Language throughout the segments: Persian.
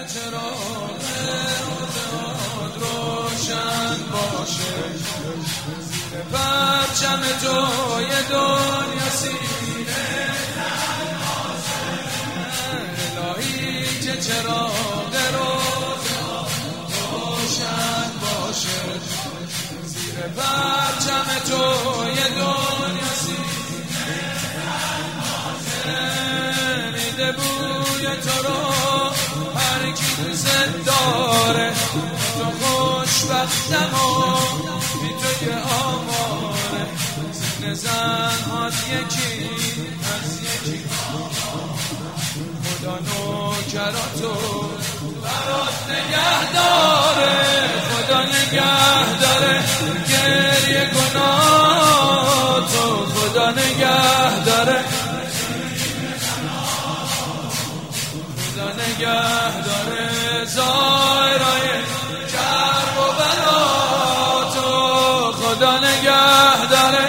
چراغ روزات روشن باشه، زیر پرچم تو یه دنیا سینه الهی که چراغ روزات روشن باشه، زیر پرچم تو یه دنیا سینه میده بوی تو رو هر کی دوست داره، تو خوشبختم و بی تو که آماره، زین زنهات یکی از یکی، خدا نوکراتو برات نگه داره، خدا نگه داره گریه گناهاتو، خدا نگه داره، خدا نگه داره زائرای کرب و بلاتو، خدا نگه داره،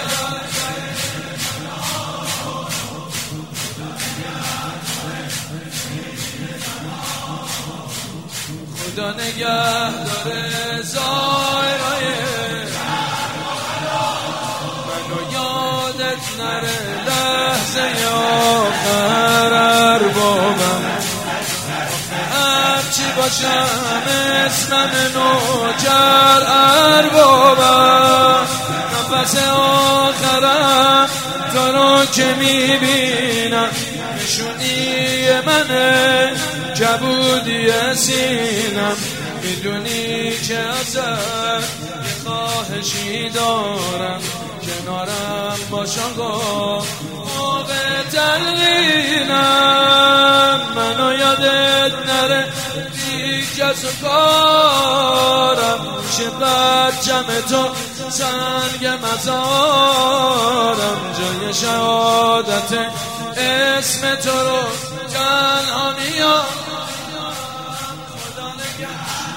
خدا نگه داره زائرای منو یادت نره لحظه آخر اربابم، هرچی باشم اسمم نوکر اربابم، نفس آخرم تو رو که میبینم نشونی منه کبودی سینم، میدونی که ازت یه خواهشی دارم، کنارم باش آقا موقع تلقینم، منو یادت نره دیگه از کارم، میشه برچم تو سنگ مزارم، جای شهادت اسم تو رو تنها میام، خدا نگه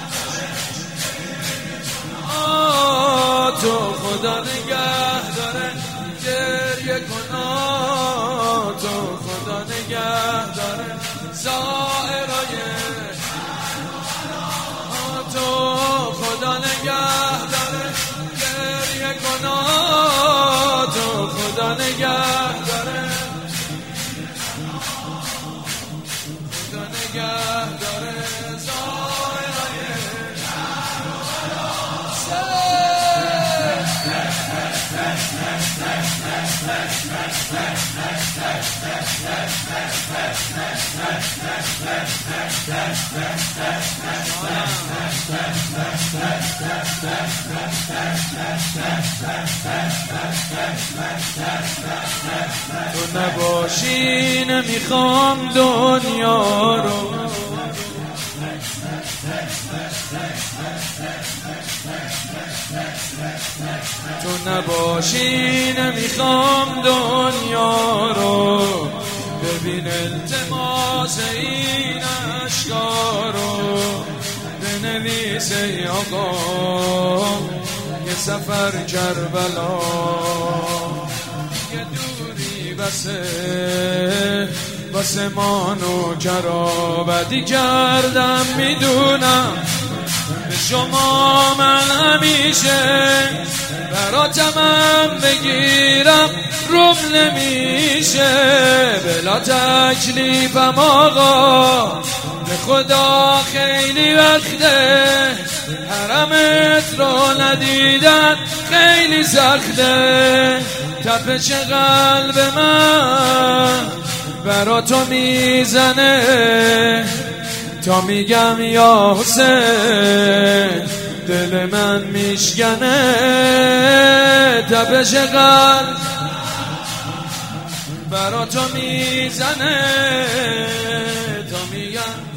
تو، خدا نگه داره گریه کنا تو، خدا نگه داره زائرای تو، خدا نگه داره گریه کنا تو، خدا نگه داره، خدا نگه داره زائرای تو نباشی نمیخوام دنیا رو، تو نباشی نمیخوام دنیا رو، ببین التماس این اشکا رو بنویس ای آقا، یه سفر کربلا یه دوری بسه مانو کرا بدی کردم میدونم، به شما من همیشه براتمم بگیرم روم نمیشه، بلا تکلیفم آقا به خدا خیلی وقته، حرمت رو ندیدن خیلی سخته، تپش قلب من برا تو میزنه، تا میگم یا حسین دل من میشکنه، تپش قلب برا تو میزنه، تا میگم